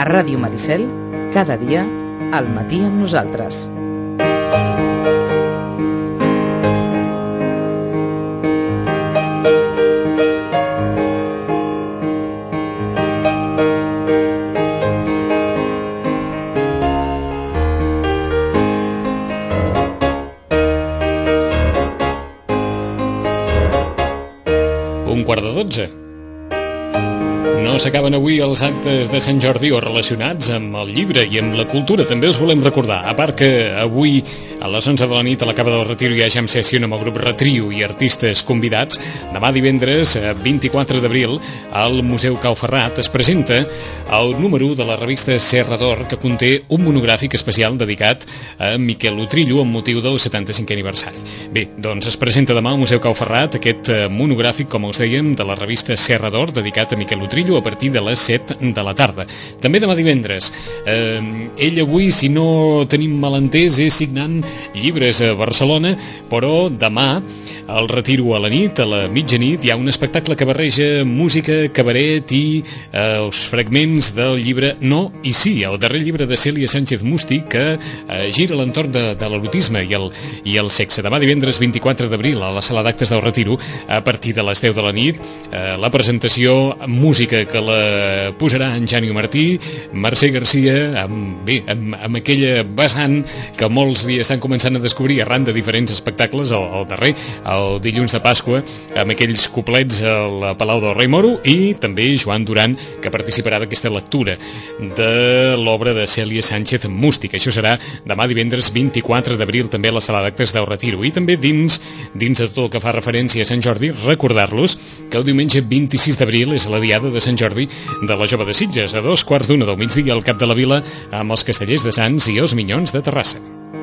A Ràdio Maricel, cada dia, al matí amb nosaltres. Quart de 12. No s'acaben avui els actes de Sant Jordi o relacionats amb el llibre i amb la cultura. També us volem recordar, a part que avui a les 11 de la nit a la Cava del Retiro hi ha jam session amb el grup Retrio i artistes convidats. Demà divendres 24 d'abril al Museu Cau Ferrat es presenta el número de la revista Serra d'Or, que conté un monogràfic especial dedicat a Miquel Utrillo amb motiu del 75è aniversari. Bé, doncs es presenta demà al Museu Cau Ferrat aquest monogràfic, com us dèiem, de la revista Serra d'Or dedicat a Miquel Utrillo a partir de les 7 de la tarda. També demà divendres. Ell avui, si no tenim malentès, és signant llibres a Barcelona, però demà al Retiro a la nit, a la mitjanit, hi ha un espectacle que barreja música, cabaret i els fragments del llibre No i Sí, el darrer llibre de Cèlia Sánchez Musti, que gira a l'entorn de l'erotisme i el sexe. Demà divendres 24 d'abril a la sala d'actes del Retiro, a partir de les 10 de la nit, la presentació amb música que la posarà en Jani Martí, Mercè Garcia, amb aquella vessant que molts li estan començant a descobrir arran de diferents espectacles, el darrer, el dilluns de Pasqua, amb aquells coplets al Palau del Rei Moro, i també Joan Duran, que participarà d'aquesta lectura de l'obra de Cèlia Sánchez Musti, que això serà demà divendres 24 d'abril també a la sala d'actes del Retiro. I també dins de tot el que fa referència a Sant Jordi, recordar-los que el diumenge 26 d'abril és la diada de Sant Jordi de la Jove de Sitges, a 2:15 del migdia al Cap de la Vila, amb els Castellers de Sants i els Minyons de Terrassa.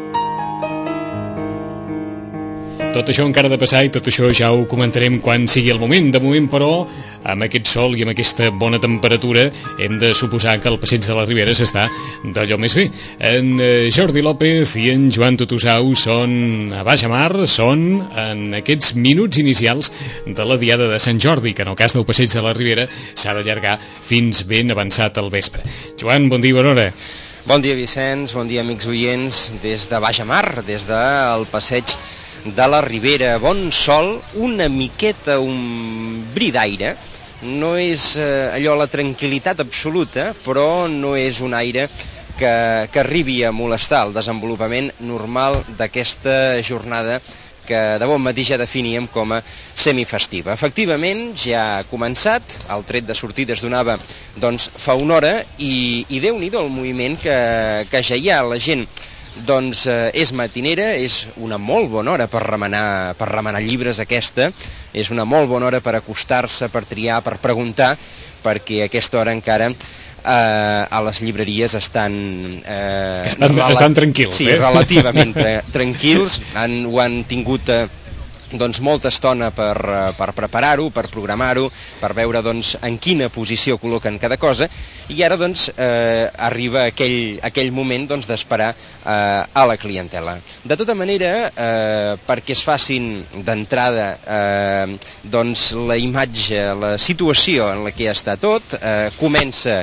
Tot això encara ha de passar i tot això ja ho comentarem quan sigui el moment. De moment, però, amb aquest sol i amb aquesta bona temperatura, hem de suposar que el passeig de la Ribera s'està d'allò més bé. En Jordi López i en Joan Tutusau són a baix mar, són en aquests minuts inicials de la diada de Sant Jordi, que en el cas del passeig de la Ribera s'ha d'allargar fins ben avançat al vespre. Joan, bon dia i bona hora. Bon dia, Vicenç, bon dia, amics oients, des de baix mar, des del passeig de la Ribera. Bon sol, una miqueta, un bri d'aire. No és allò la tranquil·litat absoluta, però no és un aire que arribi a molestar el desenvolupament normal d'aquesta jornada que de bon matí ja definíem com a semifestiva. Efectivament, ja ha començat, el tret de sortida es donava doncs, fa una hora, i Déu-n'hi-do el moviment que ja hi ha. La gent doncs és matinera, és una molt bona hora per remenar llibres aquesta, és una molt bona hora per acostar-se, per triar, per preguntar, perquè a aquesta hora encara a les llibreries estan tranquils, sí, relativament tranquils, ho han tingut doncs molta estona per preparar-ho, per programar-ho, per veure doncs en quina posició col·loquen cada cosa, i ara doncs arriba aquell moment doncs d'esperar a la clientela. De tota manera, perquè es facin d'entrada doncs la imatge, la situació en la que està tot, comença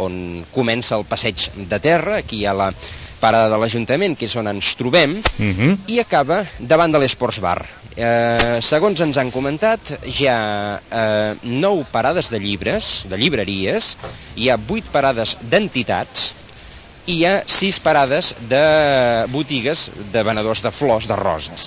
el passeig de terra, aquí hi ha la parada de l'Ajuntament, que és on ens trobem, i acaba davant de l'Esports Bar. Segons ens han comentat, hi ha 9 parades de llibres, de llibreries, hi ha 8 parades d'entitats i hi ha 6 parades de botigues de venedors de flors, de roses.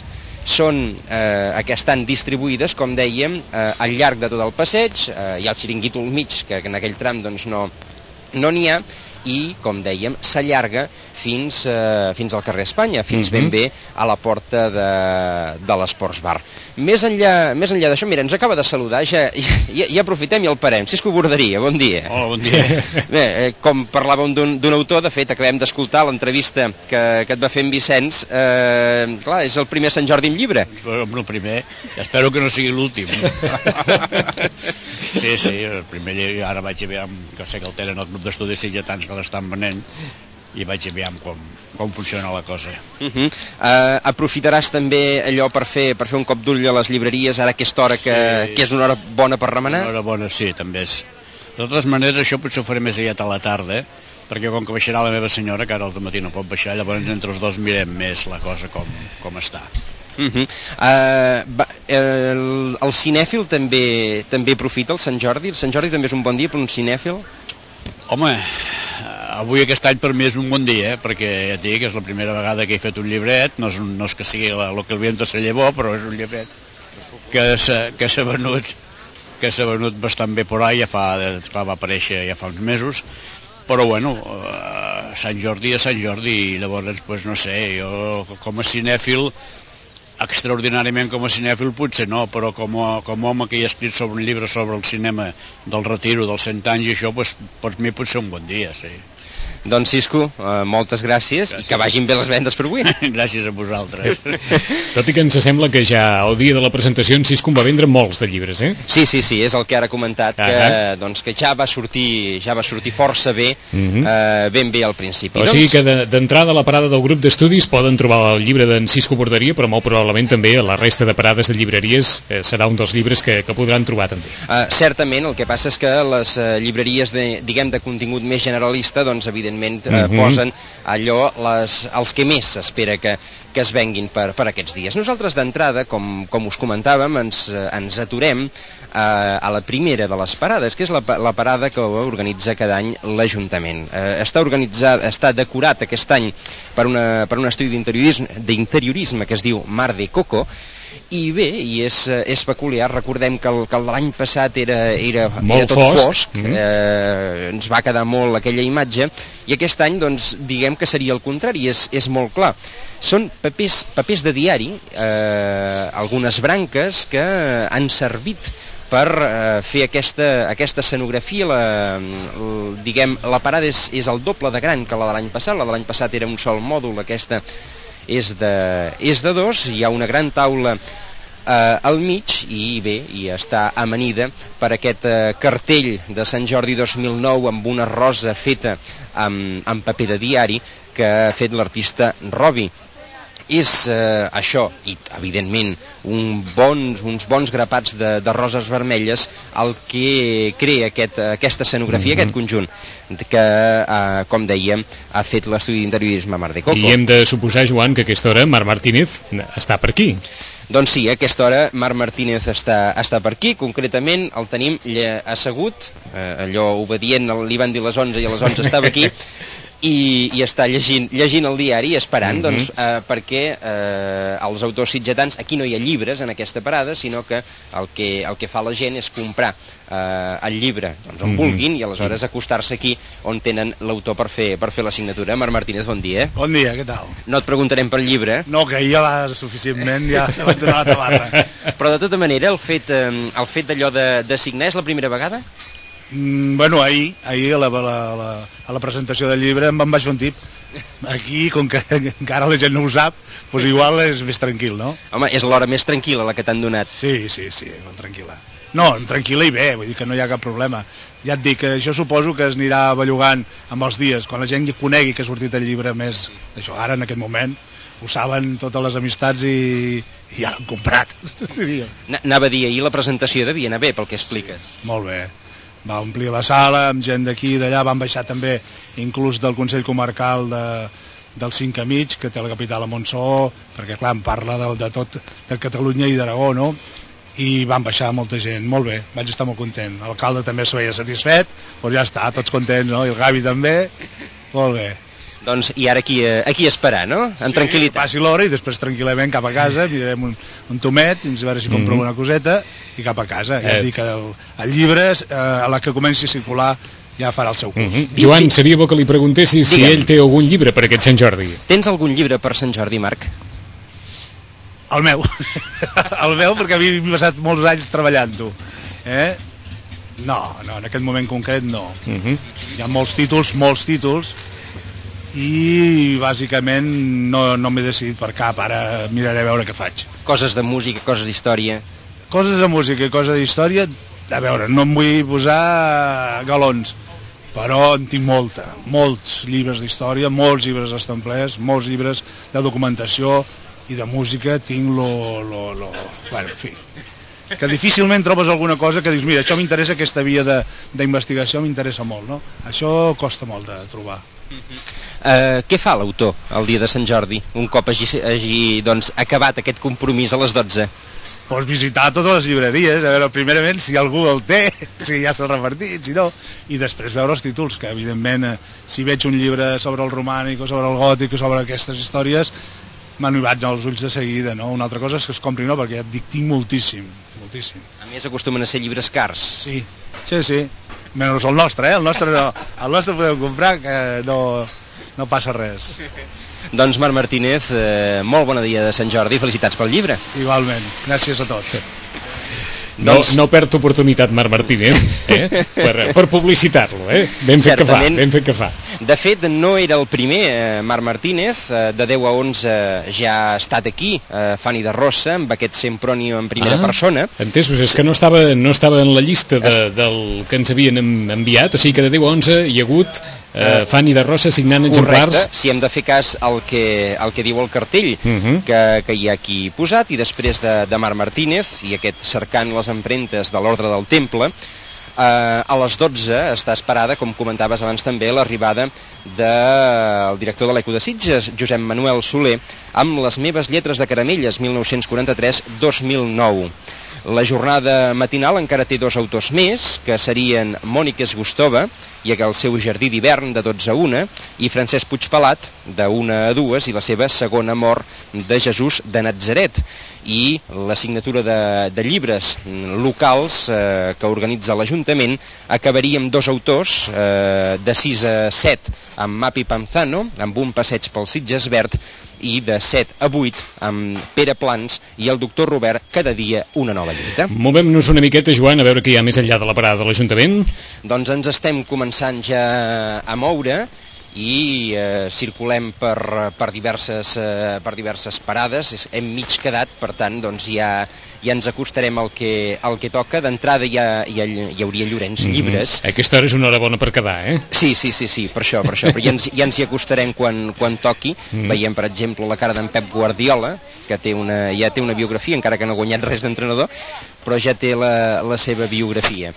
Que estan distribuïdes, com dèiem, al llarg de tot el passeig. Hi ha el xiringuito al mig, que en aquell tram doncs, no n'hi ha, i, com dèiem, s'allarga fins al carrer Espanya, fins ben bé a la porta de l'Esports Bar. Més enllà d'això, mira, ens acaba de saludar, ja aprofitem i el parem. Cisco Borderia, bon dia. Hola, bon dia. Bé, com parlàvem d'un autor, de fet, acabem d'escoltar l'entrevista que et va fer en Vicenç. Clar, és el primer Sant Jordi en llibre. El primer, espero que no sigui l'últim. Sí, el primer, ara vaig a veure, que sé que el tenen el grup d'estudis sitgetans que l'estan venent, i vaig a veure com funciona la cosa. Aprofitaràs també allò per fer un cop d'ull a les llibreries ara aquesta hora que és una hora bona per remenar? Una hora bona, sí, també és. De totes maneres, això potser ho faré més aviat a la tarda, perquè com que baixarà la meva senyora, que ara al matí no pot baixar, llavors entre els dos mirem més la cosa com està. El cinèfil també aprofita el Sant Jordi? El Sant Jordi també és un bon dia per un cinèfil? Home, avui aquest any per mi és un bon dia, perquè ja et dic que és la primera vegada que he fet un llibret, no és que sigui el que el viento se llevó, però és un llibret que s'ha venut bastant bé por ahí, clar, va aparèixer ja fa uns mesos, però bueno, Sant Jordi és Sant Jordi, i llavors, pues, no sé, jo com a cinèfil, extraordinàriament com a cinèfil potser no, però com a home que hi ha escrit sobre un llibre sobre el cinema del retiro dels 100 anys i això, pues, per mi pot ser un bon dia, sí. Doncs Cisco, moltes gràcies i que vagin bé les vendes per avui. Gràcies a vosaltres. Tot i que ens sembla que ja el dia de la presentació en Cisco va vendre molts de llibres, eh? Sí, és el que ara ha comentat, que ja va sortir força bé, ben bé al principi. O sigui que d'entrada a la parada del grup d'estudis poden trobar el llibre d'en Cisco Borderia, però molt probablement també a la resta de parades de llibreries serà un dels llibres que podran trobar també. Certament, el que passa és que les llibreries de contingut més generalista, doncs evidentment posen allò els que més s'espera que es venguin per aquests dies. Nosaltres d'entrada, com us comentàvem, ens aturem a la primera de les parades, que és la parada que organitza cada any l'Ajuntament. Està decorat aquest any per un estudi d'interiorisme que es diu Mar de Coco, i bé, és peculiar. Recordem que el de l'any passat era tot fosc, ens va quedar molt aquella imatge, i aquest any doncs diguem que seria el contrari, és molt clar. Són papers de diari, algunes branques que han servit per fer aquesta escenografia. La parada és el doble de gran que la de l'any passat. La de l'any passat era un sol mòdul, aquesta és de dos. Hi ha una gran taula al mig i està amanida per aquest cartell de Sant Jordi 2009 amb una rosa feta amb paper de diari que ha fet l'artista Robi. És això, i evidentment uns bons grapats de roses vermelles, el que crea aquesta escenografia, aquest conjunt que, com dèiem, ha fet l'estudi d'interiorisme Mar de Coco. I hem de suposar, Joan, que a aquesta hora Marc Martínez està per aquí. Doncs sí, a aquesta hora Marc Martínez està per aquí. Concretament el tenim assegut, allò obedient, li van dir les 11 i a les 11 estava aquí, i està llegint el diari, esperant, doncs, perquè els autors sitgetans, aquí no hi ha llibres en aquesta parada, sinó que el que fa la gent és comprar el llibre on vulguin, i aleshores acostar-se aquí on tenen l'autor per fer la signatura. Marc Martínez, bon dia. Bon dia, què tal? No et preguntarem pel llibre. No, que ja va suficientment, ja vaig anar a la tabarra. Però de tota manera, el fet d'allò de signar és la primera vegada? Bueno, ahir a la presentació del llibre em vaig fer un tip. Aquí, com que encara la gent no ho sap, doncs igual és més tranquil, no? Home, és l'hora més tranquil·la la que t'han donat. Sí, molt tranquil·la. No, tranquil·la i bé, vull dir que no hi ha cap problema. Ja et dic que això suposo que es anirà bellugant amb els dies, quan la gent conegui que ha sortit el llibre més d'això. Ara, en aquest moment, ho saben totes les amistats i ja l'han comprat. Anava a dir, ahir la presentació devia anar bé, pel que expliques. Molt bé. Va omplir la sala amb gent d'aquí i d'allà, van baixar també inclús del Consell Comarcal del 5 a mig, que té la capital a Montsó, perquè clar, em parla de tot, de Catalunya i d'Aragó, no? I van baixar molta gent, molt bé, vaig estar molt content. L'alcalde també se veia satisfet, doncs ja està, tots contents, no? I el Gavi també, molt bé. Doncs, i ara aquí esperar, no? En tranquil·litat. Passi l'hora i després tranquil·lament cap a casa, mirarem un tomet, a veure si compro una coseta, i cap a casa. Ja et dic que el llibre, a la que comenci a circular, ja farà el seu curs. Joan, seria bo que li preguntessis si ell té algun llibre per aquest Sant Jordi. Tens algun llibre per Sant Jordi, Marc? El meu. El meu, perquè havia passat molts anys treballant-ho. No, en aquest moment concret no. Hi ha molts títols, i bàsicament no m'he decidit per cap. Ara miraré a veure què faig. Coses de música, coses d'història. Coses de música i coses d'història, a veure, no em vull posar galons, però en tinc molts llibres d'història, molts llibres estamplers, molts llibres de documentació i de música. Tinc bueno, en fi, que difícilment trobes alguna cosa que dius, mira, això m'interessa, aquesta via d'investigació m'interessa molt, no? Això costa molt de trobar. Què fa l'autor el dia de Sant Jordi, un cop hagi doncs, acabat aquest compromís a les 12? Pues visitar totes les llibreries, a veure, primerament, si algú el té, si ja s'ha repartit, si no, i després veure els títols, que evidentment, si veig un llibre sobre el romànic o sobre el gòtic o sobre aquestes històries, m'han vaig als ulls de seguida, no? Una altra cosa és que es compri, no? Perquè ja et dic, tinc moltíssim. A més, acostumen a ser llibres cars. Sí. Menys el nostre, el nostre podeu comprar, que no passa res. Doncs Marc Martínez, molt bon dia de Sant Jordi, felicitats pel llibre. Igualment, gràcies a tots. No perd oportunitat Marc Martínez per publicitar-lo, ben fet que fa. De fet, no era el primer Marc Martínez, de 10 a 11 ja ha estat aquí, Fanny de Rossa, amb aquest Sempronio en primera persona. Entesos, és que no estava en la llista del que ens havien enviat, o sigui que de 10 a 11 hi ha hagut Fanny de Rossa signant exemplars. Correcte, si hem de fer cas al que diu el cartell que hi ha aquí posat, i després de Marc Martínez i aquest cercant les empremtes de l'Ordre del Temple, a les 12 està esperada, com comentaves abans també, l'arribada del director de l'Eco de Sitges, Josep Manuel Soler, amb Les meves lletres de caramelles 1943-2009. La jornada matinal encara té 2 autors més, que serien Mònica Esgustova i el seu Jardí d'hivern de 12 a 1, i Francesc Puigpelat de 1 a 2 i la seva segona mort de Jesús de Natzaret. I la signatura de llibres locals que organitza l'Ajuntament acabaria amb 2 autors, de 6 a 7 amb Mapi Panzano, amb Un passeig pel Sitges Verd, i de 7 a 8 amb Pere Plans i el doctor Robert, Cada dia una nova lluita. Movem-nos una miqueta, Joan, a veure què hi ha més enllà de la parada de l'Ajuntament. Doncs ens estem començant ja a moure i circulem per diverses parades. Hem mig quedat, per tant, doncs ja ens acostarem al que toca. D'entrada hi hauria Llorenç Llibres. Aquesta hora és una hora bona per quedar, Sí, per això, però ja ens hi acostarem quan toqui. Veiem, per exemple, la cara d'en Pep Guardiola, que ja té una biografia, encara que no ha guanyat res d'entrenador, però ja té la seva biografia.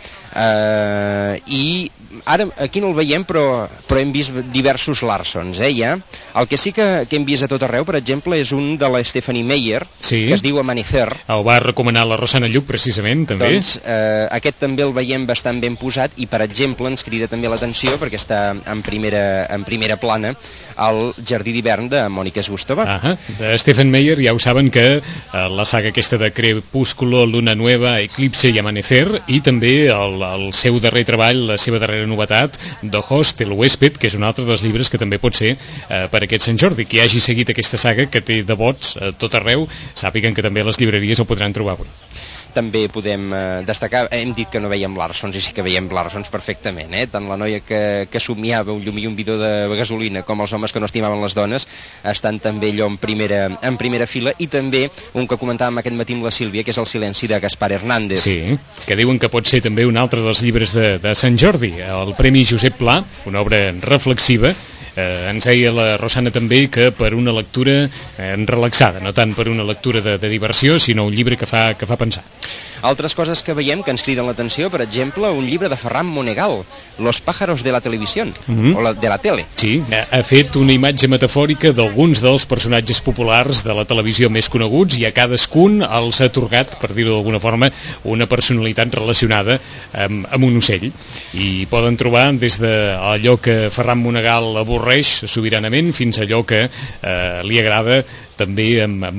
I ara aquí no el veiem, però hem vist diversos Larsons, ja. El que sí que hem vist a tot arreu, per exemple, és un de la Stephanie Meyer, que es diu Amanecer. El va recomanar la Rosana Lluc, precisament, també. Doncs aquest també el veiem bastant ben posat, i per exemple ens crida també l'atenció, perquè està en primera plana, el Jardí d'hivern de Mònica Esgustova. De Stephen Meyer ja ho saben que la saga aquesta de Crepúsculo, Luna Nueva, Eclipse i Amanecer, i també el seu darrer treball, la seva darrera novetat, The Host, el Huésped, que és un altre dels llibres que també pot ser per aquest Sant Jordi. Qui hagi seguit aquesta saga, que té devots a tot arreu, sàpiguen que també a les llibreries el podran trobar avui. També podem destacar, hem dit que no veiem Larsons, i sí que veiem Larsons perfectament, tant la noia que somiava un llum i un bidó de gasolina com els homes que no estimaven les dones estan també allò en primera fila, i també un que comentàvem aquest matí amb la Sílvia, que és El silenci de Gaspar Hernández. Sí, que diuen que pot ser també un altre dels llibres de Sant Jordi, el Premi Josep Pla, una obra reflexiva. Ens deia la Rosana també que per una lectura relaxada, no tant per una lectura de diversió, sinó un llibre que fa pensar. Altres coses que veiem que ens criden l'atenció, per exemple, un llibre de Ferran Monegal, Los pájaros de la televisión, o de la tele. Sí, ha fet una imatge metafòrica d'alguns dels personatges populars de la televisió més coneguts, i a cadascun els ha atorgat, per dir-ho d'alguna forma, una personalitat relacionada amb un ocell. I poden trobar des d'allò que Ferran Monegal avorreix sobiranament fins a allò que li agrada també amb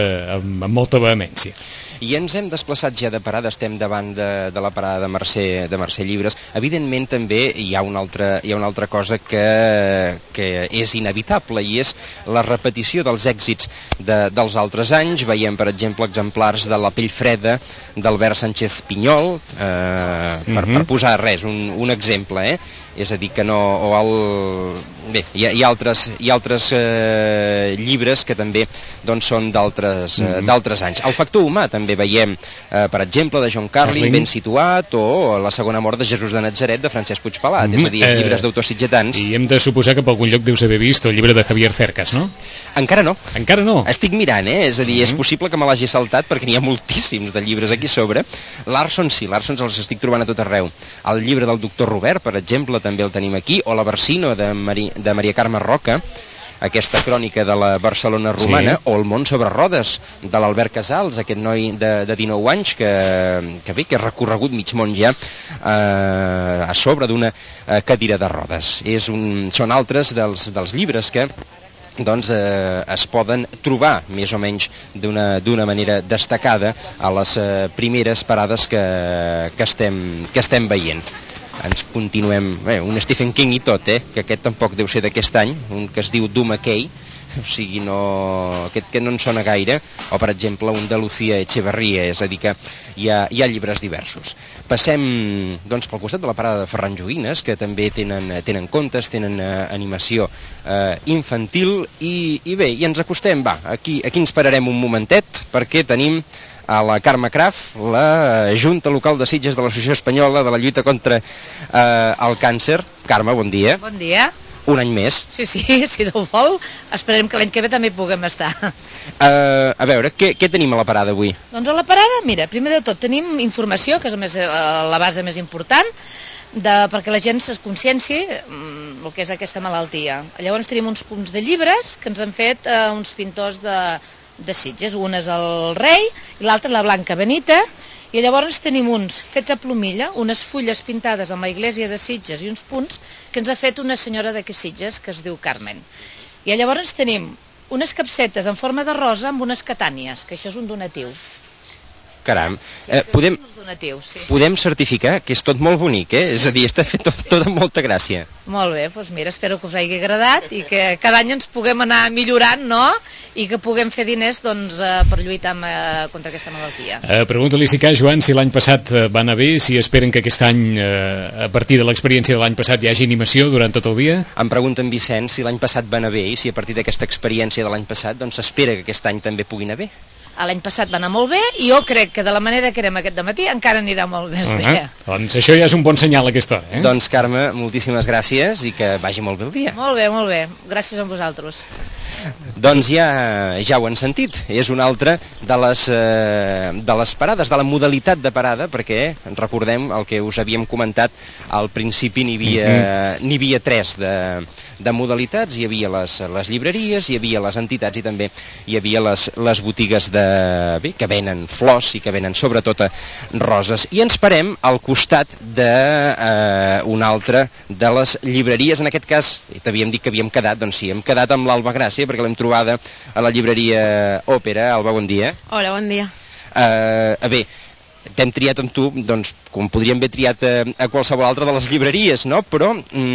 molta vehemència. I ens hem desplaçat ja de parada, estem davant de la parada de Mercè Llibres. Evidentment també hi ha una altra cosa que és inevitable, i és la repetició dels èxits dels altres anys. Veiem, per exemple, exemplars de La pell freda d'Albert Sánchez Pinyol, per posar res, un exemple, és a dir que no... Bé, hi ha altres llibres que també doncs, són d'altres anys. El factor humà també veiem, per exemple, de John Carlin, Ben situat, o La segona mort de Jesús de Natzaret, de Francesc Puigpelat, és a dir, llibres d'autors sitgetans. I hem de suposar que per algun lloc deus haver vist el llibre de Javier Cercas, no? Encara no. Encara no? Estic mirant, és a dir, és possible que me l'hagi saltat perquè n'hi ha moltíssims de llibres aquí sobre. Larson sí, Larsons els estic trobant a tot arreu. El llibre del doctor Robert, per exemple, també el tenim aquí, o la Barsino de Maria Carme Roca, aquesta crònica de la Barcelona romana, sí. O El món sobre rodes, de l'Albert Casals, aquest noi de 19 anys que ha recorregut mig món ja a sobre d'una cadira de rodes. Són altres dels llibres que doncs es poden trobar més o menys d'una manera destacada a les primeres parades que estem veient. Ens continuem... un Stephen King i tot, que aquest tampoc deu ser d'aquest any, un que es diu Du McKay, o sigui, aquest que no en sona gaire, o per exemple un de Lucía Echeverría, és a dir que hi ha llibres diversos. Passem doncs pel costat de la parada de Ferran Joguines, que també tenen contes, tenen animació infantil, i bé, i ens acostem, aquí ens pararem un momentet, perquè tenim a la Carme Kraft, la Junta Local de Sitges de l'Associació Espanyola de la Lluita contra el Càncer. Carme, bon dia. Bon dia. Un any més. Sí, si Déu vol, esperem que l'any que ve també puguem estar. A veure, què tenim a la parada avui? Doncs a la parada, mira, primer de tot tenim informació, que és la base més important, perquè la gent es conscienci el que és aquesta malaltia. Llavors tenim uns punts de llibres que ens han fet uns pintors de Sitges, un és el Rei i l'altre la Blanca Benita, i llavors tenim uns fets a plomilla, unes fulles pintades amb la Iglésia de Sitges i uns punts que ens ha fet una senyora de Sitges que es diu Carmen. I llavors tenim unes capsetes en forma de rosa amb unes catànies, que això és un donatiu. Caram, sí. Podem certificar que és tot molt bonic, és a dir, està fet tot amb molta gràcia. Molt bé, doncs mira, espero que us hagi agradat i que cada any ens puguem anar millorant, no?, i que puguem fer diners per lluitar contra aquesta malaltia. Pregunta-li si Joan, si l'any passat va anar bé, si esperen que aquest any, a partir de l'experiència de l'any passat, hi hagi animació durant tot el dia? Em pregunta en Vicent si l'any passat va anar bé i si a partir d'aquesta experiència de l'any passat doncs s'espera que aquest any també pugui anar bé. L'any passat va anar molt bé i jo crec que de la manera que érem aquest dematí encara anirà molt més bé. Doncs això ja és un bon senyal a aquesta hora. Doncs Carme, moltíssimes gràcies i que vagi molt bé el dia. Molt bé. Gràcies a vosaltres. Doncs ja ho han sentit, és una altra de les parades, de la modalitat de parada, perquè recordem el que us havíem comentat al principi, n'hi havia 3 de modalitats, hi havia les llibreries, hi havia les entitats i també hi havia les botigues que venen flors i que venen sobretot roses. I ens parem al costat d'una altra de les llibreries, en aquest cas, t'havíem dit que havíem quedat, doncs sí, hem quedat amb l'Alba Gràcia, perquè l'hem trobada a la llibreria Òpera. Alba, bon dia. Hola, bon dia. Bé, t'hem triat amb tu, doncs, com podríem haver triat a qualsevol altra de les llibreries, no? Però,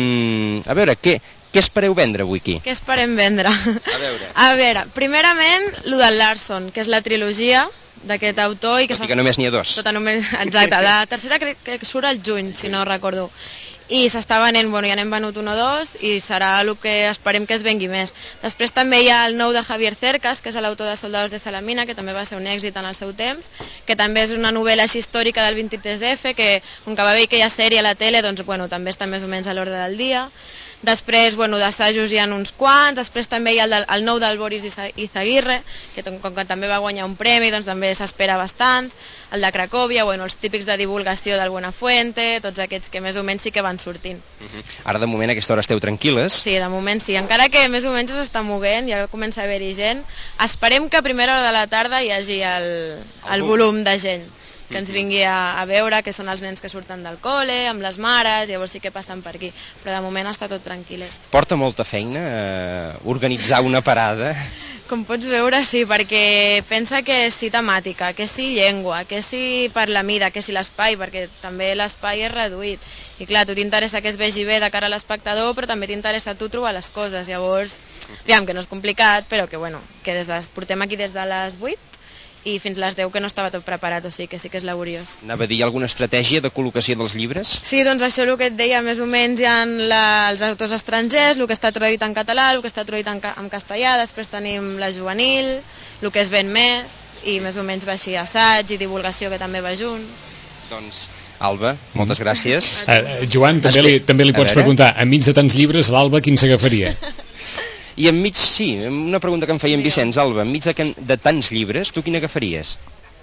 a veure, què espereu vendre avui aquí? Què esperem vendre? A veure, primerament, lo del Larson, que és la trilogia d'aquest autor. Tot i que només n'hi ha 2. Exacte, la tercera crec que surt al juny, si no recordo. I s'està venent, ja n'hem venut 1 o 2 i serà el que esperem que es vengui més. Després també hi ha el nou de Javier Cercas, que és l'autor de Soldados de Salamina, que també va ser un èxit en el seu temps, que també és una novel·la així històrica del 23F, que com que va haver aquella sèrie a la tele, doncs també està més o menys a l'ordre del dia. Després, d'assajos hi ha uns quants, després també hi ha el nou del Boris Izaguirre, que com que també va guanyar un premi, doncs també s'espera bastant, el de Cracòvia, els típics de divulgació del Buenafuente, tots aquests que més o menys sí que van sortint. Ara de moment a aquesta hora esteu tranquil·les? Sí, de moment sí, encara que més o menys s'està moguent, ja comença a haver-hi gent. Esperem que a primera hora de la tarda hi hagi el volum de gent que ens vingui a veure, que són els nens que surten del col·le, amb les mares, llavors sí que passen per aquí, però de moment està tot tranquil·let. Porta molta feina organitzar una parada? Com pots veure, sí, perquè pensa que si temàtica, que si llengua, que si per la mida, que si l'espai, perquè també l'espai és reduït. I clar, a tu t'interessa que es vegi bé de cara a l'espectador, però també t'interessa a tu trobar les coses. Llavors, aviam, que no és complicat, però que portem aquí des de les 8, i fins les 10 que no estava tot preparat, o sigui que sí que és laboriós. Anava a dir alguna estratègia de col·locació dels llibres? Sí, doncs això el que et deia, més o menys hi ha els autors estrangers, el que està traduït en català, el que està traduït en castellà, després tenim la juvenil, el que es ven més, i més o menys va així assaig i divulgació, que també va junt. Doncs, Alba, moltes gràcies. Joan, també li pots preguntar, enmig de tants llibres, l'Alba quin s'agafaria? I enmig, sí, una pregunta que em feia en Vicenç, Alba, enmig de tants llibres, tu quin agafaries?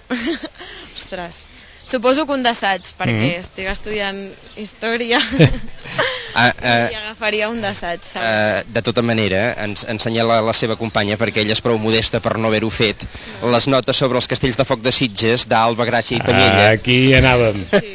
Ostres, suposo que un d'assaig, perquè estic estudiant història i agafaria un d'assaig. De tota manera, ensenyar la seva companya, perquè ella és prou modesta per no haver-ho fet, les notes sobre els castells de foc de Sitges, d'Alba, Gràcia i Panyella. Aquí anàvem. Sí.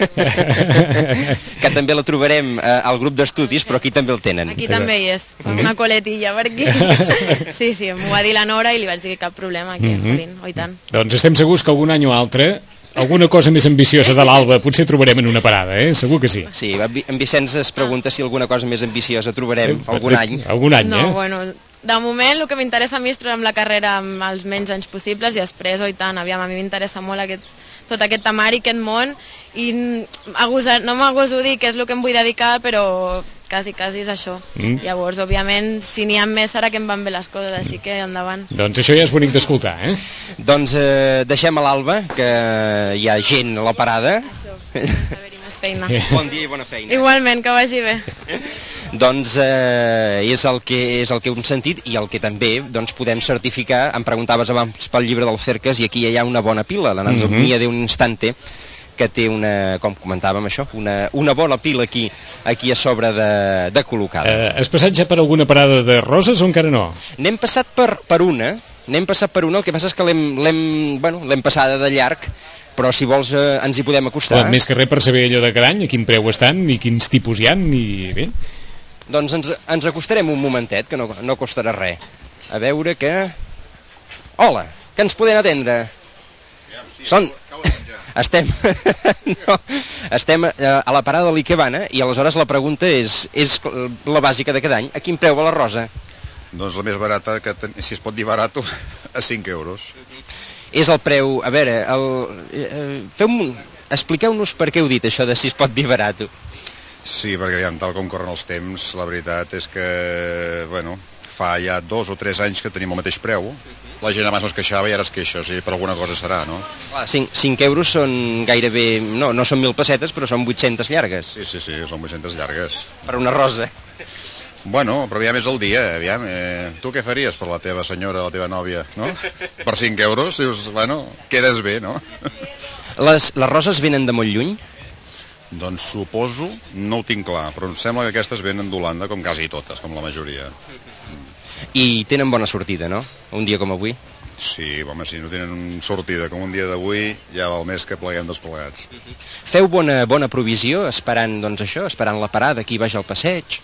Que també la trobarem al grup d'estudis, però aquí també el tenen. Aquí també hi és, una coletilla per aquí. Sí, m'ho va dir la Nora i li vaig dir cap problema, aquí, Farín, oi tant. Doncs estem segurs que algun any o altre alguna cosa més ambiciosa de l'Alba potser trobarem en una parada, segur que sí. Sí, en Vicenç es pregunta si alguna cosa més ambiciosa trobarem algun any. Algun any, No, bueno, de moment el que m'interessa a mi és trobar la carrera amb els menys anys possibles i després, oi tant, aviam, a mi m'interessa molt tot aquest temari, aquest món, i no m'agoso dir què és el que em vull dedicar, però quasi és això. Llavors, òbviament, si n'hi ha més serà que em van bé les coses, així que endavant. Doncs això ja és bonic d'escoltar, Doncs deixem a l'Alba, que hi ha gent a la parada. Haver-hi més feina. Bon dia i bona feina. Igualment, que vagi bé. Doncs és el que hem sentit i el que també podem certificar. Em preguntaves abans pel llibre del Cercas i aquí ja hi ha una bona pila, l'anatomia d'un instante, que té com comentàvem això, una bona pila aquí a sobre de col·locada. Has passat ja per alguna parada de Roses o encara no? N'hem passat per una, el que passa és que l'hem passada de llarg, però si vols ens hi podem acostar. Més que res per saber allò de cada any, a quin preu estan i quins tipus hi ha, i bé. Doncs ens acostarem un momentet, que no costarà res. A veure que... Hola, que ens podem atendre? Estem a la parada de l'Ikebana i aleshores la pregunta és la bàsica de cada any. A quin preu va la rosa? Doncs la més barata, si es pot dir barat, a 5 euros. És el preu... A veure, expliqueu-nos per què heu dit això de si es pot dir barat. Sí, perquè tal com corren els temps, la veritat és que, fa ja 2 o 3 anys que tenim el mateix preu. La gent abans no es queixava i ara es queixa, o sigui, per alguna cosa serà, no? 5 euros són gairebé... No són 1.000 pessetes, però són 800 llargues. Sí, són 800 llargues. Per una rosa. Però aviam és el dia, aviam. Tu què faries per la teva senyora, la teva nòvia, no? Per 5 euros, dius, quedes bé, no? Les roses venen de molt lluny? Doncs suposo, no ho tinc clar, però em sembla que aquestes venen d'Holanda, com quasi totes, com la majoria. I tenen bona sortida, no? Un dia com avui? Sí, si no tenen sortida com un dia d'avui, ja val més que pleguem desplegats. Feu bona provisió, esperant la parada, aquí baix al passeig?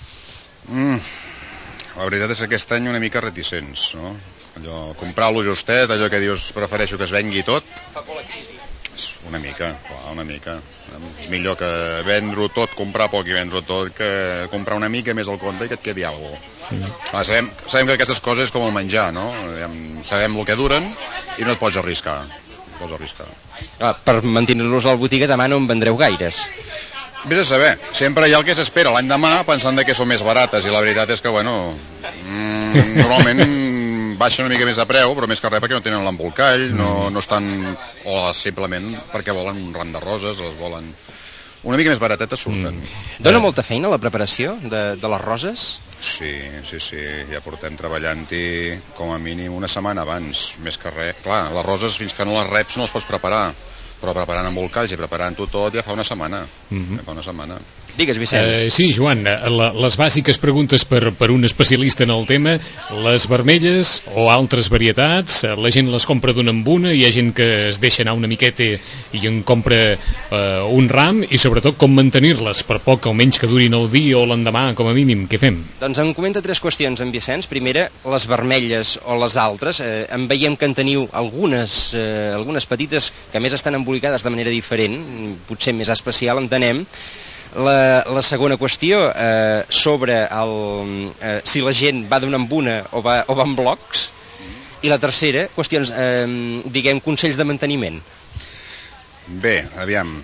La veritat és que aquest any una mica reticents, no? Comprar-lo justet, allò que dius, prefereixo que es vengui tot. Fa por la crisi. Una mica. És millor que vendre-ho tot, comprar poc i vendre-ho tot, que comprar una mica més al compte i que et quedi alguna cosa. Sabem que aquestes coses és com el menjar, no? Sabem el que duren i no et pots arriscar. Per mantenir-los a la botiga demà no en vendreu gaires. Vés a saber, sempre hi ha el que s'espera l'any demà pensant que són més barates i la veritat és que, normalment baixen una mica més de preu, però més que res perquè no tenen l'embolcall, no estan... o simplement perquè volen un ram de roses, les volen... Una mica més baratetes surten. Dóna molta feina la preparació de les roses? Sí, ja portem treballant-hi com a mínim una setmana abans, més que res. Clar, les roses fins que no les reps no les pots preparar, però preparant embolcalls i preparant-ho tot ja fa una setmana. Digues, Vicenç. Sí, Joan, les bàsiques preguntes per un especialista en el tema, les vermelles o altres varietats, la gent les compra d'una en una, hi ha gent que es deixa anar una miqueta i en compra un ram, i sobretot com mantenir-les, per poc almenys que durin el dia o l'endemà, com a mínim, què fem? Doncs em comenta 3 qüestions en Vicenç. Primera, les vermelles o les altres. En veiem que en teniu algunes petites que a més estan embolicades de manera diferent, potser més especial, entenem. La segona qüestió, sobre si la gent va d'una en una o va en blocs, I la tercera, qüestions, diguem, consells de manteniment. Bé, aviam,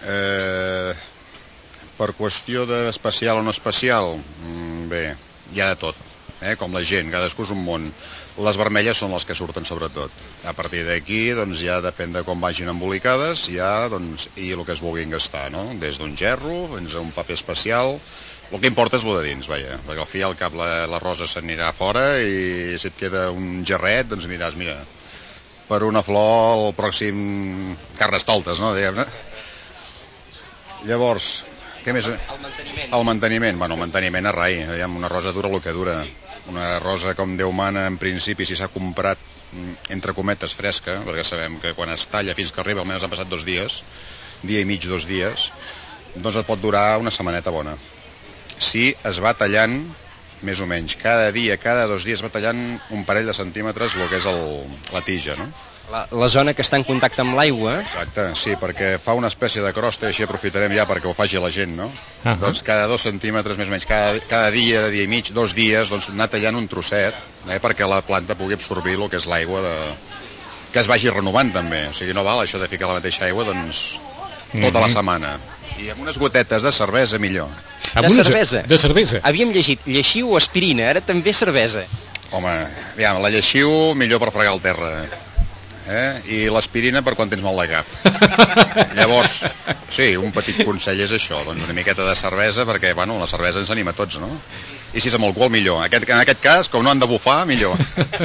per qüestió d'especial o no especial, bé, hi ha de tot, com la gent, cadascú és un món. Les vermelles són les que surten sobretot. A partir d'aquí, doncs, ja depèn de com vagin embolicades, ja, doncs, i el que es vulguin gastar, no? Des d'un gerro fins a un paper especial. El que importa és el de dins, vaja, perquè al fi i al cap la rosa s'anirà fora i si et queda un gerret, doncs miràs, mira, per una flor el pròxim Carnestoltes, no? Diguem-ne. Llavors, què més? El manteniment. El manteniment. Bueno, el manteniment a rai. Una rosa dura el que dura. Una rosa com Déu mana, en principi, si s'ha comprat, entre cometes, fresca, perquè sabem que quan es talla fins que arriba, almenys han passat 2 dies, dia i mig, 2 dies, doncs et pot durar una setmaneta bona. Si es va tallant, més o menys, cada dia, cada 2 dies va tallant un parell de centímetres el que és la tija, no? La zona que està en contacte amb l'aigua. Exacte, sí, perquè fa una espècie de crosta i així aprofitarem ja perquè ho faci la gent, no? Doncs cada 2 centímetres, més o menys, cada dia i mig, 2 dies, doncs anar tallant un trosset, perquè la planta pugui absorbir el que és l'aigua, que es vagi renovant també. O sigui, no val això de ficar la mateixa aigua, doncs, tota la setmana. I amb unes gotetes de cervesa millor. De cervesa? De cervesa. Havíem llegit lleixiu o aspirina, ara també cervesa. Home, aviam, la lleixiu millor per fregar el terra, i l'aspirina per quan tens mal de cap. Llavors, sí, un petit consell és això, doncs una miqueta de cervesa, perquè, bueno, la cervesa ens anima a tots, no? I si és amb alcohol, millor. En aquest cas, com no han de bufar, millor.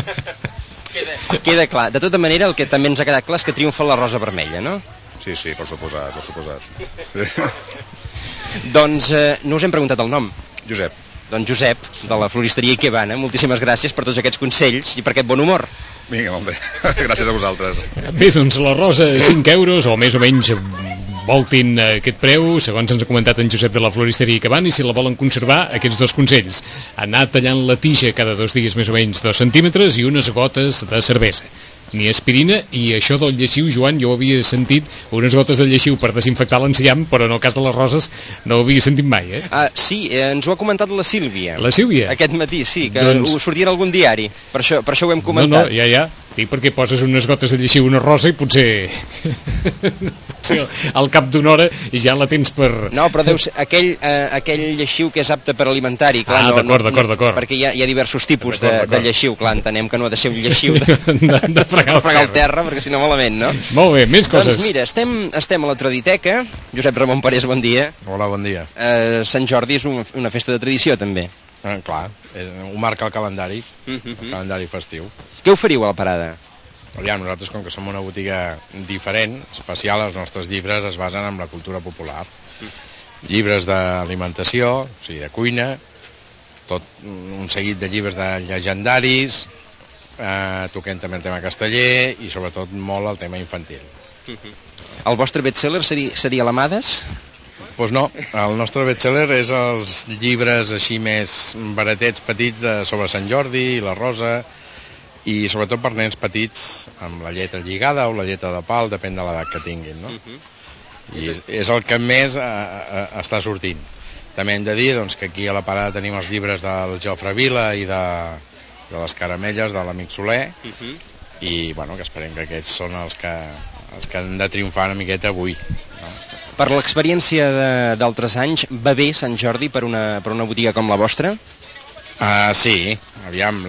Queda clar. De tota manera, el que també ens ha quedat clar és que triomfa la rosa vermella, no? Sí, per suposat, per suposat. Doncs no us hem preguntat el nom. Josep. Doncs Josep, de la floristeria Ikebana, moltíssimes gràcies per tots aquests consells i per aquest bon humor. Vinga, molt bé. Gràcies a vosaltres. Bé, doncs la rosa, 5 euros, o més o menys voltin aquest preu, segons ens ha comentat en Josep de la floristeria Ikebana, i si la volen conservar, aquests 2 consells. Anar tallant la tija cada 2 dies, més o menys 2 centímetres, i unes gotes de cervesa. Ni aspirina, i això del lleixiu, Joan, jo ho havia sentit, unes gotes de lleixiu per desinfectar l'enciam, però en el cas de les roses no ho havia sentit mai, Sí, ens ho ha comentat la Sílvia. La Sílvia? Aquest matí, sí, que ho sortia en algun diari, per això ho hem comentat. No, ja, dic perquè poses unes gotes de lleixiu una rosa i potser al cap d'una hora ja la tens per... No, però deus aquell lleixiu que és apte per alimentari, clar, d'acord. perquè hi ha diversos tipus de lleixiu, clar, entenem que no ha de ser un lleixiu de fregar el terra, perquè si no malament, no? Molt bé, més coses. Doncs mira, estem a la Traditeca. Josep Ramon Parés, bon dia. Hola, bon dia. Sant Jordi és una festa de tradició, també. Clar, ho marca el calendari, el calendari festiu. Què oferiu a la parada? Aviam, nosaltres, com que som una botiga diferent, especial, els nostres llibres es basen en la cultura popular. Llibres d'alimentació, o sigui, de cuina, tot un seguit de llibres de llegendaris, toquem també el tema casteller i sobretot molt el tema infantil. El vostre bestseller seria l'Amades? Doncs no, el nostre bestseller és els llibres així més baratets, petits, sobre Sant Jordi i la Rosa, i sobretot per nens petits amb la lletra lligada o la lletra de pal, depèn de l'edat que tinguin, no? I és el que més està sortint. També hem de dir doncs, que aquí a la parada tenim els llibres del Jofre Vila i de les caramelles de l'amic Soler, i bueno, que esperem que aquests són els que han de triomfar una miqueta avui, no? Per l'experiència d'altres anys, va bé Sant Jordi per una botiga com la vostra? Sí, aviam,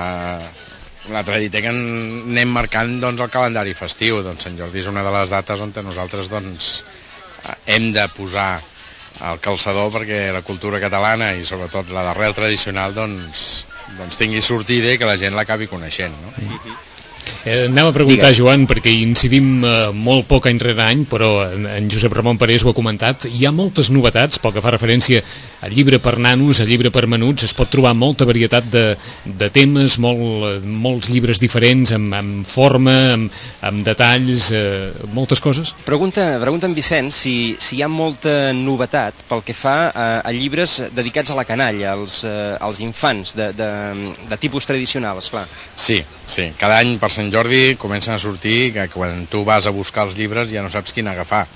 la Traditeca anem marcant doncs, el calendari festiu. Doncs Sant Jordi és una de les dates on nosaltres doncs, hem de posar el calçador perquè la cultura catalana i sobretot la d'arrel tradicional doncs tingui sortida i que la gent l'acabi coneixent, no? Anem a preguntar, Joan, perquè hi incidim molt poc any rere any, però en Josep Ramon Parés ho ha comentat. Hi ha moltes novetats, pel que fa referència al llibre per nanos, al llibre per menuts. Es pot trobar molta varietat de temes, molts llibres diferents, amb forma, amb detalls, moltes coses. Pregunta en Vicenç si hi ha molta novetat pel que fa a llibres dedicats a la canalla, als infants, de tipus tradicional, esclar. Sí, cada any per Sant Jordi comencen a sortir que quan tu vas a buscar els llibres ja no saps quin agafar.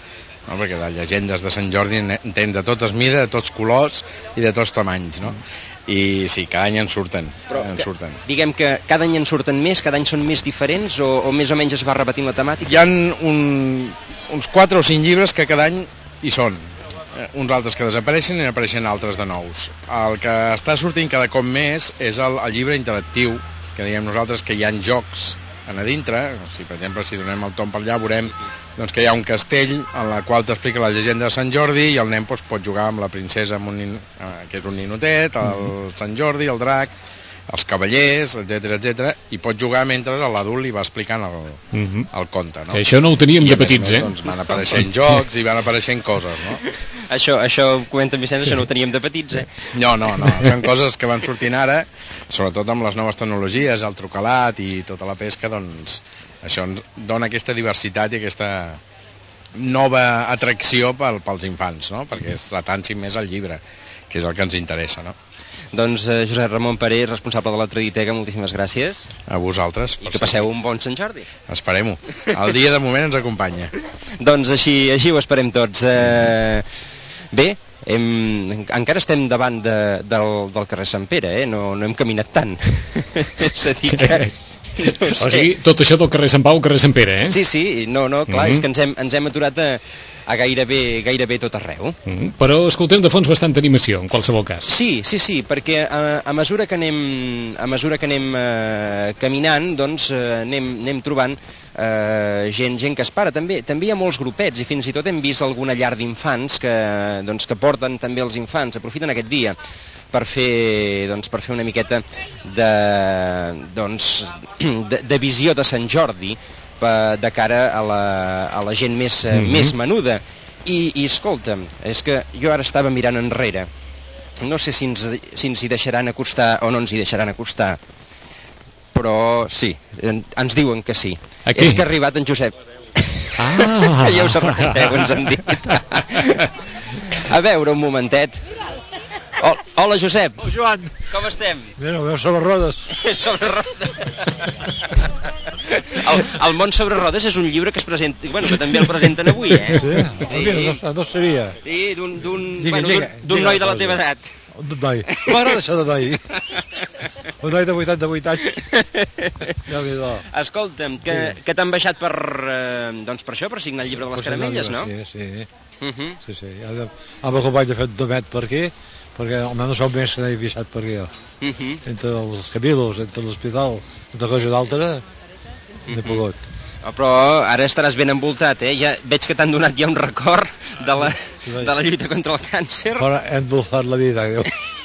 no? Perquè de llegendes de Sant Jordi en tens de totes mides, de tots colors i de tots tamanys, no? I sí, cada any en surten. Però diguem que cada any en surten més, cada any són més diferents o més o menys es va repetint la temàtica? Hi ha uns 4 o 5 llibres que cada any hi són. Uns altres que desapareixen i apareixen altres de nous. El que està sortint cada cop més és el llibre interactiu, que diguem nosaltres que hi ha jocs a dintre. Per exemple, si donem el tom per allà, veurem doncs, que hi ha un castell en la qual t'explica la llegenda de Sant Jordi i el nen doncs, pot jugar amb la princesa, que és un ninotet, el Sant Jordi, el drac, els cavallers, etc i pot jugar mentre l'adult li va explicant el conte. No? Que això no ho teníem de petits, Doncs van apareixent jocs i van apareixent coses, no? Això comenta Vicenç, això no ho teníem de petits, No, són coses que van sortint ara, sobretot amb les noves tecnologies, el trucalat i tota la pesca, doncs això ens dona aquesta diversitat i aquesta nova atracció pels infants, no? Perquè es retansin més el llibre, que és el que ens interessa, no? Doncs Josep Ramon Parés, responsable de la Traditeca, moltíssimes gràcies. A vosaltres. I que passeu un bon Sant Jordi. Esperem-ho. El dia de moment ens acompanya. Doncs així ho esperem tots. Bé, encara estem davant del carrer Sant Pere, no hem caminat tant. És a dir que... No sé. O sigui, tot això del carrer Sant Pau, carrer Sant Pere, Sí, clar, és que ens hem aturat a gairebé tot arreu. Però escoltem de fons bastanta animació, en qualsevol cas. Sí, perquè a mesura que anem caminant, doncs anem trobant gent que es para. També hi ha molts grupets i fins i tot hem vist alguna llar d'infants que porten també els infants, aprofiten aquest dia per fer una miqueta de visió de Sant Jordi de cara a la gent més menuda. I escolta'm, és que jo ara estava mirant enrere, no sé si ens hi deixaran acostar o no ens hi deixaran acostar, però sí, ens diuen que sí. És que ha arribat en Josep. Ja us recordeu, ens han dit. A veure, un momentet. Hola, Josep. Hola, Joan. Com estem? Bé, no, sobre rodes. Sobre rodes. El món sobre rodes és un llibre que es presenta, que també el presenten avui, Sí? No sabia. Sí, d'un noi de la teva edat. Un noi. M'agrada això de noi. Un noi de 88 anys. Escolta'm, que t'han baixat per això, per signar el llibre de les caramelles, no? Sí. Amb el company de fet domet per aquí, perquè almenys som més que n'he baixat per aquí. Entre els caminos, entre l'hospital, entre cosa d'altra, n'he pogut. Però ara estaràs ben envoltat, Ja veig que t'han donat ja un record de la lluita contra el càncer. Però hem endolçat la vida, Déu.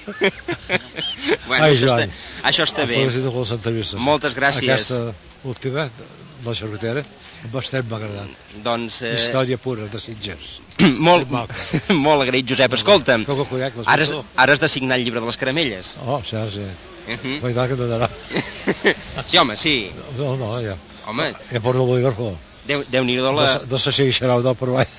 Ai, Joan, això està bé. Felicito per les entrevistes. Moltes gràcies. Aquesta última, la xarcutera, bastant m'ha agradat. Doncs... Història pura de Sitges. Molt agraït, Josep. Escolta'm, ara has de signar el llibre de les caramelles. Sí. Cuidado que no darà. Sí, home, sí. No, ja. Home. Ja porto el bolígrafo. Déu-n'hi-do la... No sé si hi serà o no, però vai.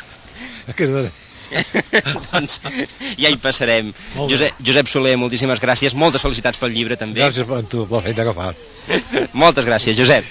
Doncs ja hi passarem. Josep Soler, moltíssimes gràcies. Moltes felicitats pel llibre, també. Gràcies per tu, per la feina que fas. Moltes gràcies, Josep.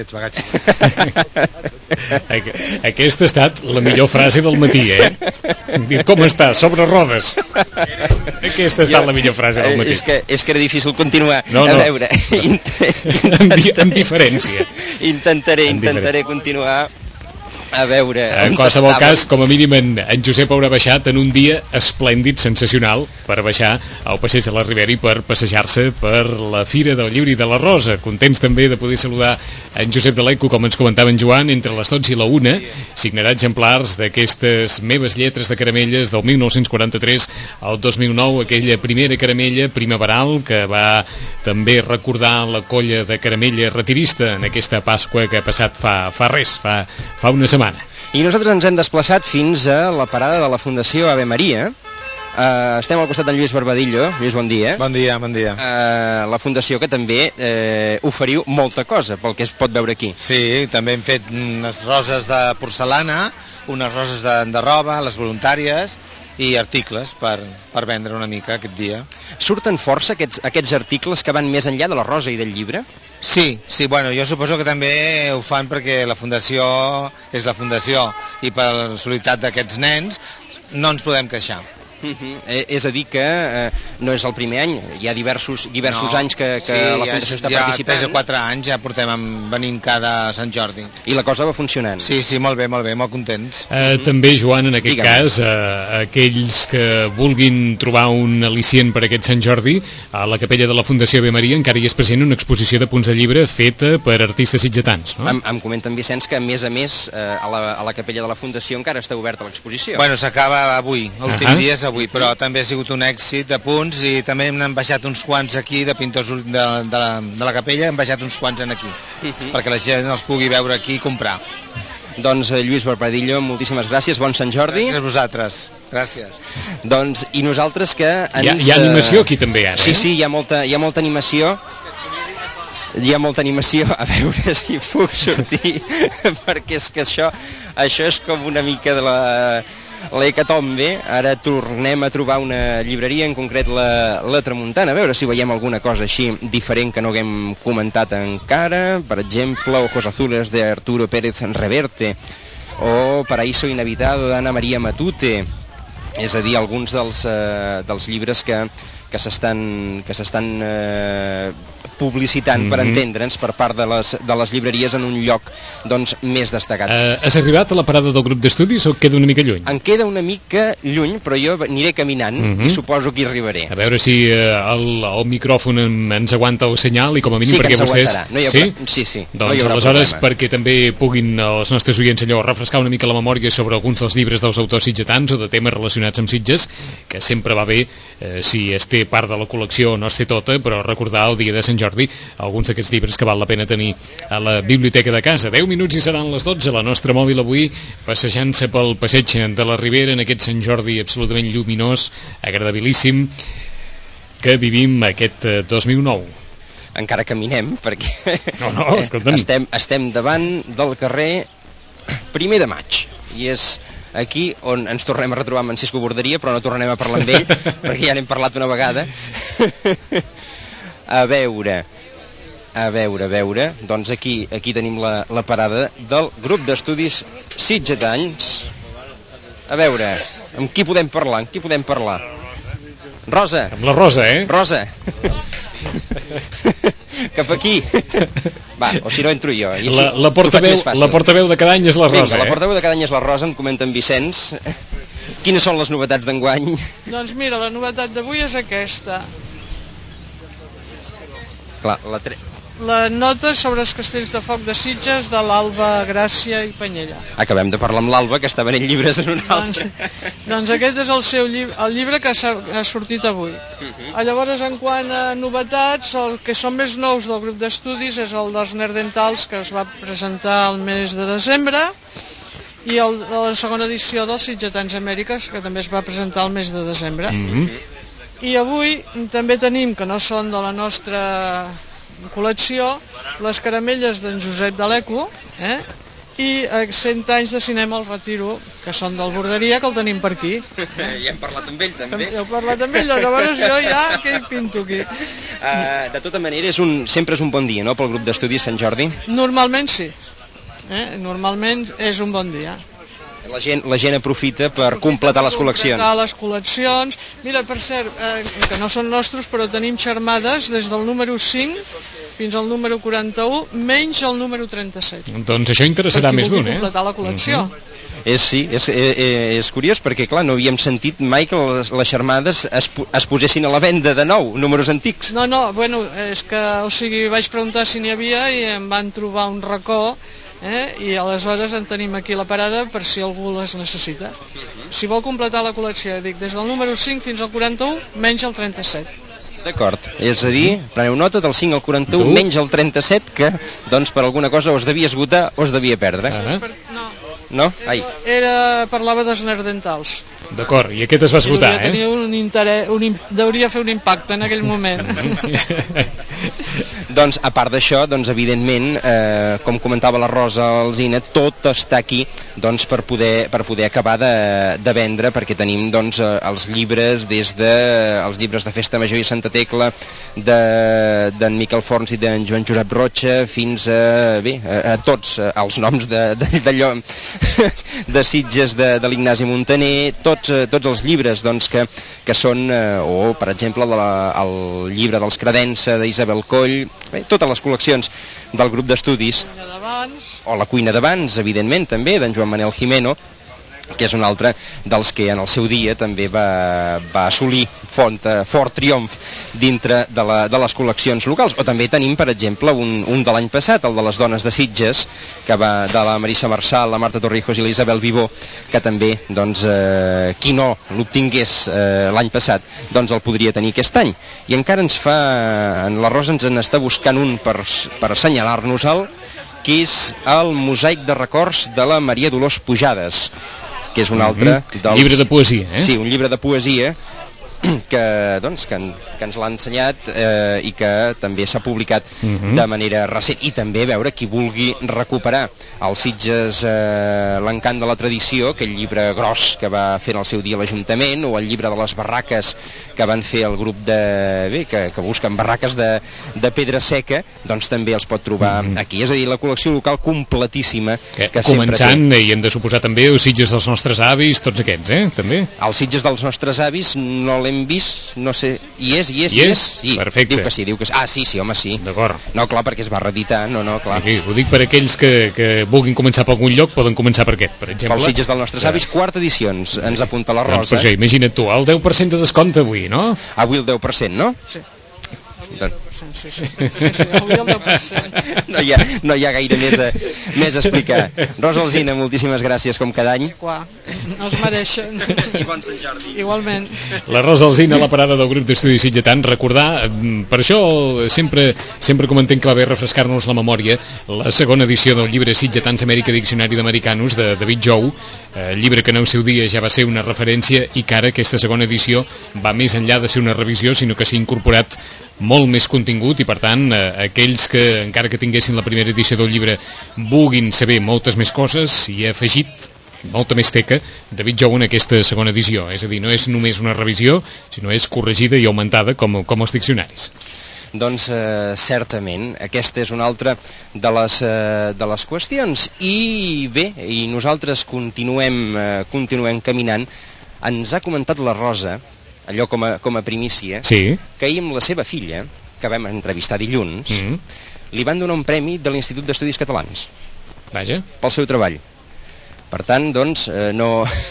Aquesta ha estat la millor frase del matí, Dir com està, sobre rodes. Aquesta ha estat la millor frase del matí. És que era difícil continuar. No. A veure, amb diferència. Intentaré continuar. A veure... En qualsevol cas, com a mínim en Josep haurà baixat en un dia esplèndid, sensacional, per baixar al passeig de la Ribera i per passejar-se per la Fira del Llibre i de la Rosa. Contents també de poder saludar en Josep de l'Eco, com ens comentava en Joan, entre les 12 i la 1, signarà exemplars d'aquestes meves lletres de caramelles del 1943 al 2009, aquella primera caramella primaveral que va també recordar la colla de caramella retirista en aquesta Pasqua que ha passat fa una setmana. I nosaltres ens hem desplaçat fins a la parada de la Fundació Ave Maria. Estem al costat d'en Lluís Barbadillo. Lluís, bon dia. Bon dia. La Fundació que també oferiu molta cosa pel que es pot veure aquí. Sí, també hem fet unes roses de porcelana, unes roses de roba, les voluntàries, i articles per vendre una mica aquest dia. Surten força aquests articles que van més enllà de la rosa i del llibre? Sí, bueno, jo suposo que també ho fan perquè la fundació és la fundació i per la solidaritat d'aquests nens no ens podem queixar. És a dir que no és el primer any, hi ha diversos anys que la Fundació està participant. Ja 3 o 4 anys ja portem venint cada Sant Jordi. I la cosa va funcionant. Sí, molt bé, molt contents. També, Joan, en aquest cas, aquells que vulguin trobar un al·licient per aquest Sant Jordi, a la capella de la Fundació Ave Maria encara hi és present una exposició de punts de llibre feta per artistes sitgetans, no? Em comenten, Vicenç, que a més a la capella de la Fundació encara està oberta l'exposició. Bueno, s'acaba avui, els últims dies avui, però també ha sigut un èxit de punts i també n'han baixat uns quants aquí de pintors de la capella, han baixat uns quants aquí, perquè la gent els pugui veure aquí i comprar. Doncs Lluís Barbadillo, moltíssimes gràcies, bon Sant Jordi. Gràcies a vosaltres, gràcies. Doncs, i nosaltres que ens... Hi ha animació aquí també ara, Sí, hi ha molta animació. Hi ha molta animació, a veure si puc sortir, perquè és que això és com una mica de l'hecatombe. Ara tornem a trobar una llibreria, en concret la Tramuntana, a veure si veiem alguna cosa així diferent que no haguem comentat encara. Per exemple, Ojos Azules de Arturo Pérez Reverte o Paraíso Inhabitado d'Anna Maria Matute, és a dir, alguns dels llibres que s'estan publicitant, per entendre'ns, per part de les llibreries en un lloc doncs més destacat. Has arribat a la parada del grup d'estudis o queda una mica lluny? Em queda una mica lluny, però jo aniré caminant i suposo que hi arribaré. A veure si el micròfon ens aguanta el senyal i com a mínim sí, perquè vostès... Sí. Doncs aleshores, perquè també puguin els nostres oients allò refrescar una mica la memòria sobre alguns dels llibres dels autors sitgetans o de temes relacionats amb Sitges, que sempre va bé si es té part de la col·lecció o no es té tota, però recordar el dia de Sant Jordi alguns d'aquests llibres que val la pena tenir a la biblioteca de casa. 10 minuts i seran les 12, la nostra mòbil avui passejant-se pel passeig de la Ribera en aquest Sant Jordi absolutament lluminós, agradabilíssim que vivim aquest 2009. Encara caminem, perquè escolta'm. estem davant del carrer 1 de Maig, i és aquí on ens tornem a retrobar amb en Cisco Borderia, però no tornem a parlar amb ell, perquè ja n'hem parlat una vegada. A veure, doncs aquí tenim la parada del grup d'estudis sitgetans. A veure, amb qui podem parlar? Rosa. Amb la Rosa, Rosa. Cap aquí. Va, o si no entro jo. La portaveu de cada any és la Rosa. La portaveu de cada any és la Rosa, em comenta en Vicenç. Quines són les novetats d'enguany? Doncs mira, la novetat d'avui és aquesta. Clar, la nota sobre els castells de foc de Sitges de l'Alba, Gràcia i Panyella. Acabem de parlar amb l'Alba, que està venent llibres en un altre. Doncs aquest és el llibre que ha sortit avui. Llavors, en quant a novetats, el que són més nous del grup d'estudis és el dels Nerdentals, que es va presentar el mes de desembre, i la segona edició dels Sitgetans Amèriques, que també es va presentar el mes de desembre. I avui també tenim, que no són de la nostra col·lecció, les caramelles d'en Josep de l'Eco, i 100 anys de cinema al Retiro, que són del Borderia, que el tenim per aquí. Ja hem parlat amb ell, també. Ja he parlat amb ell, llavors jo ja què hi pinto aquí. De tota manera, sempre és un bon dia, no?, pel grup d'estudis Sant Jordi? Normalment sí. Normalment és un bon dia. La gent aprofita per completar les col·leccions. Mira, per cert, que no són nostres, però tenim xermades des del número 5 fins al número 41, menys el número 37. Doncs això interessarà més d'un, Per qui vulgui completar la col·lecció. És curiós, perquè clar, no havíem sentit mai que les xermades es posessin a la venda de nou, números antics. No, bueno, és que, vaig preguntar si n'hi havia i em van trobar un racó, i aleshores en tenim aquí la parada per si algú les necessita. Si vol completar la col·lecció, dic, des del número 5 fins al 41, menys el 37. D'acord, és a dir, preneu nota del 5 al 41, menys el 37, que doncs per alguna cosa o es devia esgotar o es devia perdre. No? Parlava dels Nerdentals. D'acord, i aquest es va esgotar, Devia fer un impacte en aquell moment. Doncs, a part d'això, doncs, evidentment, com comentava la Rosa Alsina, tot està aquí doncs, per poder acabar de vendre, perquè tenim doncs, els llibres, des de els llibres de Festa Major i Santa Tecla, d'en Miquel Forns i d'en Joan Josep Rocha, fins a tots els noms d'allò de Sitges de l'Ignasi Montaner, tots els llibres doncs, que són, o per exemple el llibre dels Credença d'Isabel Coll, totes les col·leccions del grup d'estudis, o la cuina d'abans, evidentment, també, d'en Joan Manel Jimeno, que és un altre dels que en el seu dia també va assolir fort triomf dintre de les col·leccions locals. O també tenim, per exemple, un de l'any passat, el de les dones de Sitges, que va de la Marissa Marçal, la Marta Torrijos i la Isabel Vivó, que també, doncs, qui no l'obtingués l'any passat, doncs el podria tenir aquest any. I encara la Rosa ens en està buscant un per assenyalar-nos-el, que és el mosaic de records de la Maria Dolors Pujades, que és un altre dels... Llibre de poesia, eh? Sí, un llibre de poesia que ens l'ha ensenyat i que també s'ha publicat de manera recent. I també veure qui vulgui recuperar el Sitges l'encant de la tradició, aquell llibre gros que va fer en el seu dia l'Ajuntament, o el llibre de les barraques que van fer el grup que busquen barraques de pedra seca, doncs també els pot trobar aquí. És a dir, la col·lecció local completíssima que començant, i hem de suposar també els Sitges dels nostres avis, tots aquests, també? Els Sitges dels nostres avis no l'hem vist, no sé, hi és? Perfecte. Diu que sí. Ah, sí, home, sí. D'acord. No, clar, perquè es va reeditar, clar. Aquí, ho dic per aquells que vulguin començar per algun lloc, poden començar per aquest, per exemple. Pels Sitges dels nostres avis, quarta edició, ens apunta la Rosa. Doncs per això, imagina't tu, el 10% de descompte avui, no? Avui el 10%, no? Sí. Sí, avui el 10%. No hi ha gaire més a explicar. Rosa Alsina, moltíssimes gràcies, com cada any. No es mereixen. I bon Sant Jordi. Igualment. La Rosa Alsina, la parada del grup d'estudis sitgetans. Recordar, per això sempre comentem que va bé refrescar-nos la memòria, la segona edició del llibre Sitgetans Amèrica Diccionari d'Americanos, de David Jou, llibre que en el seu dia ja va ser una referència i que ara aquesta segona edició va més enllà de ser una revisió, sinó que s'ha incorporat molt més contingut i, per tant, aquells que, encara que tinguessin la primera edició del llibre, vulguin saber moltes més coses, hi ha afegit molta més teca David Jou en aquesta segona edició. És a dir, no és només una revisió, sinó és corregida i augmentada com els diccionaris. Doncs certament, aquesta és una altra de les qüestions. I bé, i nosaltres continuem caminant. Ens ha comentat la Rosa, allò com a primícia, sí, que ahir amb la seva filla, que vam entrevistar dilluns, li van donar un premi de l'Institut d'Estudis Catalans. Vaja. Pel seu treball. Per tant, doncs, no...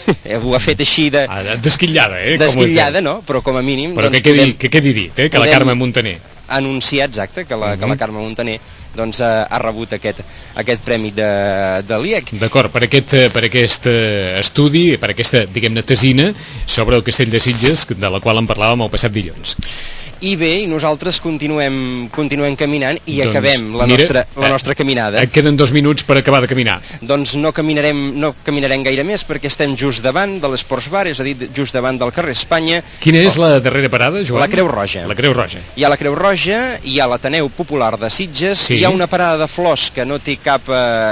ho ha fet així de... Desquillada, Desquillada, no? Però com a mínim... Però doncs, que quedi dit, que la Carme Montaner... Anunciar, exacte, que la Carme Montaner doncs, ha rebut aquest premi de l'IEC. D'acord, per aquest estudi, per aquesta, diguem-ne, tesina sobre el Castell de Sitges, de la qual en parlàvem el passat dilluns. I bé, i nosaltres continuem caminant i doncs, acabem la nostra caminada. Et queden 2 minuts per acabar de caminar. Doncs no caminarem gaire més, perquè estem just davant de l'Esports Bar, és a dir, just davant del carrer Espanya. Quina és la darrera parada, Joan? La Creu Roja. La Creu Roja. Hi ha la Creu Roja, hi ha l'Ateneu Popular de Sitges, sí. Hi ha una parada de flors que no té cap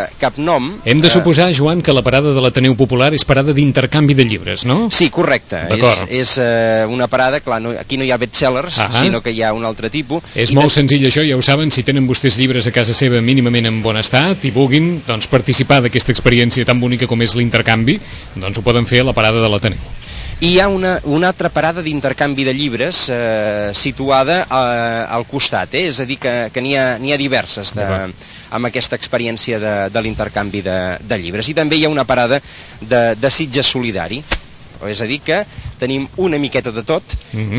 nom. Hem de suposar, Joan, que la parada de l'Ateneu Popular és parada d'intercanvi de llibres, no? Sí, correcte. És una parada, clar, aquí no hi ha bestsellers, sinó que hi ha un altre tipus. És molt senzill això, ja ho saben, si tenen vostès llibres a casa seva mínimament en bon estat i vulguin doncs, participar d'aquesta experiència tan bonica com és l'intercanvi, doncs ho poden fer a la parada de l'Ateneu. I hi ha una altra parada d'intercanvi de llibres situada al costat, és a dir, que n'hi ha diverses amb aquesta experiència de l'intercanvi de llibres. I també hi ha una parada de Sitges Solidari, és a dir, que tenim una miqueta de tot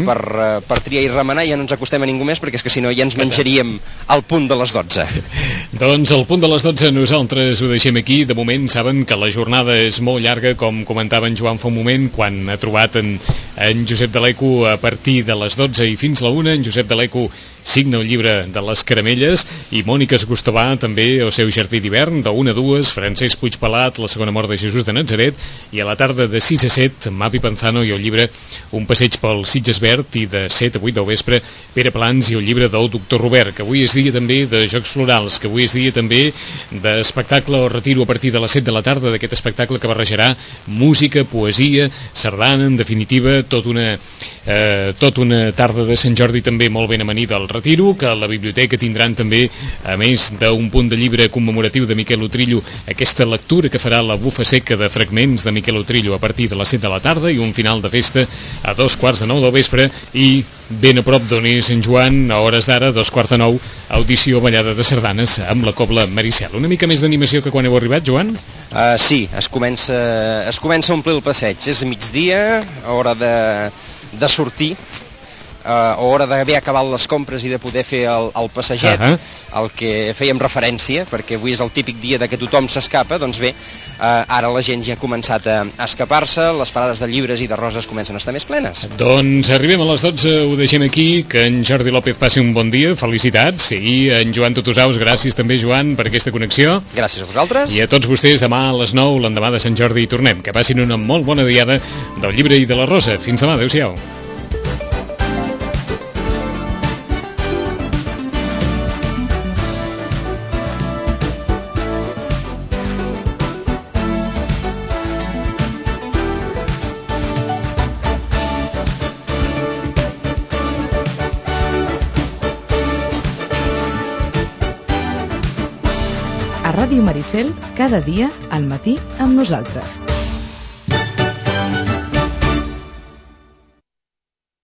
per triar i remenar, ja no ens acostem a ningú més, perquè és que si no ja ens menjaríem al punt de les 12. Doncs al punt de les 12 nosaltres ho deixem aquí. De moment saben que la jornada és molt llarga, com comentava en Joan fa un moment, quan ha trobat en Josep Daleco a partir de les 12 i fins la 1. En Josep Daleco signa el llibre de les caramelles i Mònica Escostobà també el seu jardí d'hivern, de 1 a 2, Francesc Puigpelat, la segona mort de Jesús de Natzaret, i a la tarda de 6 a 7 Mapi Panzano i el llibre llibre Un passeig pel Sitges Verd, i de 7 a 8 del vespre Pere Plans i el llibre del doctor Robert, que avui és dia també de Jocs Florals, que avui és dia també d'espectacle o retiro a partir de les 7 de la tarda, d'aquest espectacle que barrejarà música, poesia, sardana, en definitiva, tot una tarda de Sant Jordi també molt ben amanida al retiro, que a la biblioteca tindran també, a més d'un punt de llibre commemoratiu de Miquel Utrillo, aquesta lectura que farà la bufa seca de fragments de Miquel Utrillo a partir de les 7 de la tarda, i un final de festa a 9:15 del vespre, i ben a prop d'on és Sant Joan, a hores d'ara, 9:15, audició ballada de sardanes amb la Cobla Maricel. Una mica més d'animació que quan heu arribat, Joan? Sí, es comença a omplir el passeig. És migdia, hora de sortir, a hora d'haver acabat les compres i de poder fer el passeget, al que fèiem referència, perquè avui és el típic dia de que tothom s'escapa. Doncs bé, ara la gent ja ha començat a escapar-se, les parades de llibres i de roses comencen a estar més plenes. Doncs arribem a les 12, ho deixem aquí, que en Jordi López passi un bon dia, felicitats, i en Joan Tutusaus, gràcies també, Joan, per aquesta connexió. Gràcies a vosaltres. I a tots vostès, demà a les 9, l'endemà de Sant Jordi, hi tornem. Que passin una molt bona diada del llibre i de la rosa. Fins demà, adeu-siau. A Ràdio Maricel, cada dia al matí amb nosaltres.